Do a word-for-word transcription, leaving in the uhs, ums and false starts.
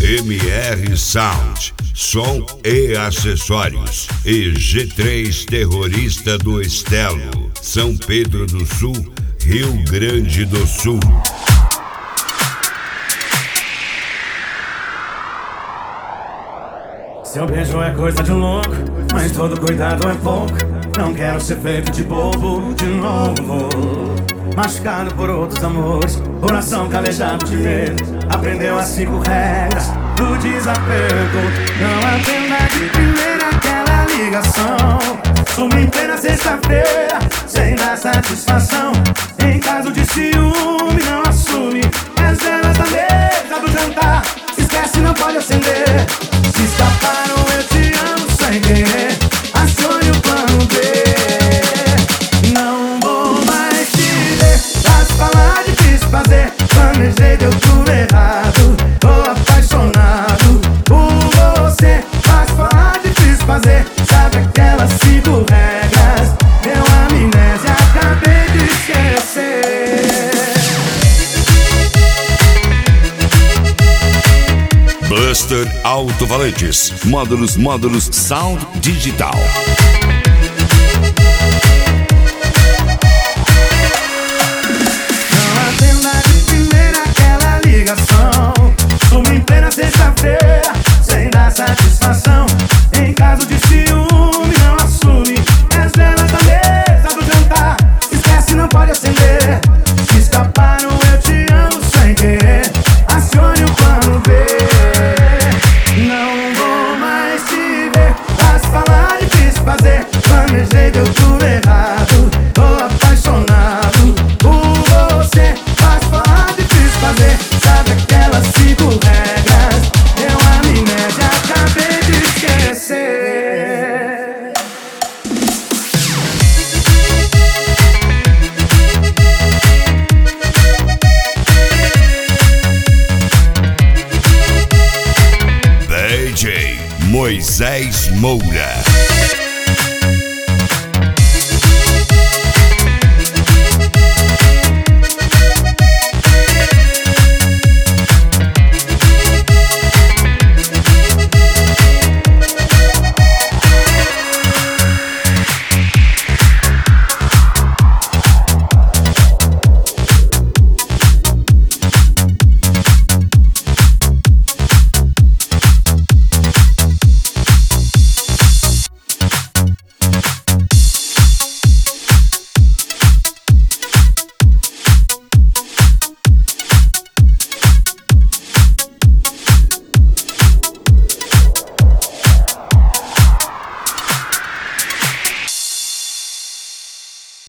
M R Sound, som e acessórios. E G três Terrorista do Estelo, São Pedro do Sul, Rio Grande do Sul. Seu beijo é coisa de louco, mas todo cuidado é pouco. Não quero ser feito de bobo de novo. Machucado por outros amores, coração calejado de medo. Aprendeu as cinco regras do desapego. Não atenda de primeira aquela ligação. Sumi em plena sexta-feira, sem dar satisfação. Em caso de ciúme, não assume. As velas da mesa do jantar, esquece, não pode acender. Se escaparam, eu te amo sem querer. Acione o plano B. Não vou mais te ver. Faz falar, difícil fazer. Planejei, deu tudo errado. Tô apaixonado por você. Faz falar, difícil fazer. Sabe aquelas cinco regras? Deu amnésia, acabei de esquecer. Buster Alto-Falantes, módulos, módulos, sound digital. Não atenda de primeira aquela ligação. Sumi em plena sexta-feira, sem dar satisfação. Em caso de ciúme, não assume. As velas da mesa do jantar, esquece, não pode acender. Se escaparam, eu te amo sem querer. Acione o plano B. Não vou mais te ver. Faz falar, difícil fazer. Planejei, deu tudo errado. Tô apaixonado por você. Faz falar, difícil fazer. Sabe aquelas cinco regras? Deu amnésia, acabei de esquecer. D J Moisés Moura.